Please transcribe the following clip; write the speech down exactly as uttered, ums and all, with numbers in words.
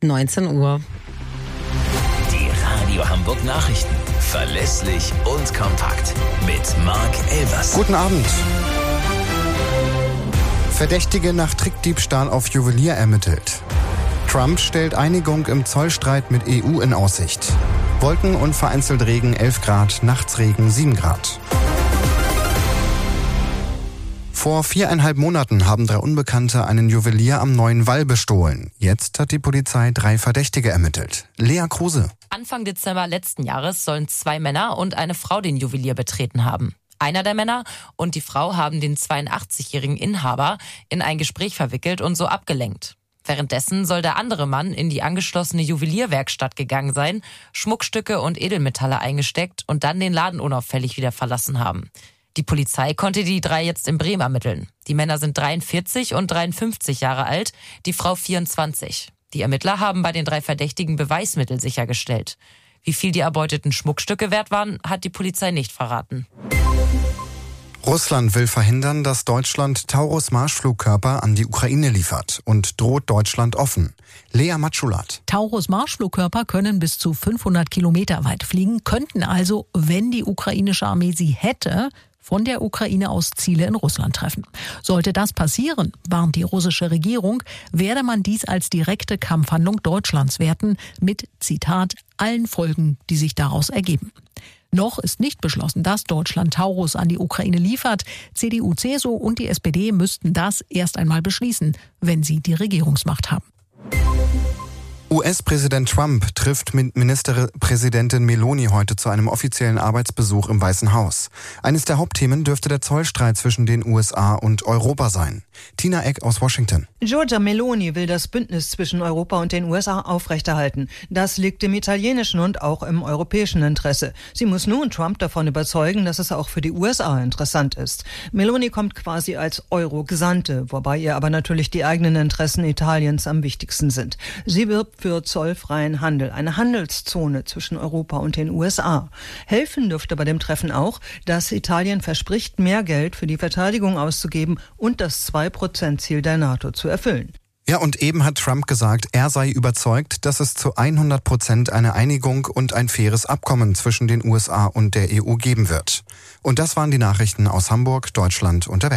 neunzehn Uhr. Die Radio Hamburg Nachrichten. Verlässlich und kompakt. Mit Marc Elvers. Guten Abend. Verdächtige nach Trickdiebstahl auf Juwelier ermittelt. Trump stellt Einigung im Zollstreit mit E U in Aussicht. Wolken und vereinzelt Regen elf Grad, nachts Regen sieben Grad. Vor viereinhalb Monaten haben drei Unbekannte einen Juwelier am Neuen Wall bestohlen. Jetzt hat die Polizei drei Verdächtige ermittelt. Lea Kruse. Anfang Dezember letzten Jahres sollen zwei Männer und eine Frau den Juwelier betreten haben. Einer der Männer und die Frau haben den zweiundachtzigjährigen Inhaber in ein Gespräch verwickelt und so abgelenkt. Währenddessen soll der andere Mann in die angeschlossene Juwelierwerkstatt gegangen sein, Schmuckstücke und Edelmetalle eingesteckt und dann den Laden unauffällig wieder verlassen haben. Die Polizei konnte die drei jetzt in Bremen ermitteln. Die Männer sind dreiundvierzig und dreiundfünfzig Jahre alt, die Frau vierundzwanzig. Die Ermittler haben bei den drei Verdächtigen Beweismittel sichergestellt. Wie viel die erbeuteten Schmuckstücke wert waren, hat die Polizei nicht verraten. Russland will verhindern, dass Deutschland Taurus-Marschflugkörper an die Ukraine liefert und droht Deutschland offen. Lea Matschulat. Taurus-Marschflugkörper können bis zu fünfhundert Kilometer weit fliegen, könnten also, wenn die ukrainische Armee sie hätte, von der Ukraine aus Ziele in Russland treffen. Sollte das passieren, warnt die russische Regierung, werde man dies als direkte Kampfhandlung Deutschlands werten, mit, Zitat, allen Folgen, die sich daraus ergeben. Noch ist nicht beschlossen, dass Deutschland Taurus an die Ukraine liefert. C D U, C S U und die S P D müssten das erst einmal beschließen, wenn sie die Regierungsmacht haben. U S-Präsident Trump trifft mit Ministerpräsidentin Meloni heute zu einem offiziellen Arbeitsbesuch im Weißen Haus. Eines der Hauptthemen dürfte der Zollstreit zwischen den U S A und Europa sein. Tina Eck aus Washington. Giorgia Meloni will das Bündnis zwischen Europa und den U S A aufrechterhalten. Das liegt im italienischen und auch im europäischen Interesse. Sie muss nun Trump davon überzeugen, dass es auch für die U S A interessant ist. Meloni kommt quasi als Euro-Gesandte, wobei ihr aber natürlich die eigenen Interessen Italiens am wichtigsten sind. Sie wirbt für zollfreien Handel, eine Handelszone zwischen Europa und den U S A. Helfen dürfte bei dem Treffen auch, dass Italien verspricht, mehr Geld für die Verteidigung auszugeben und das zwei Prozent Ziel der NATO zu erfüllen. Ja, und eben hat Trump gesagt, er sei überzeugt, dass es zu hundert Prozent eine Einigung und ein faires Abkommen zwischen den U S A und der E U geben wird. Und das waren die Nachrichten aus Hamburg, Deutschland und der Welt.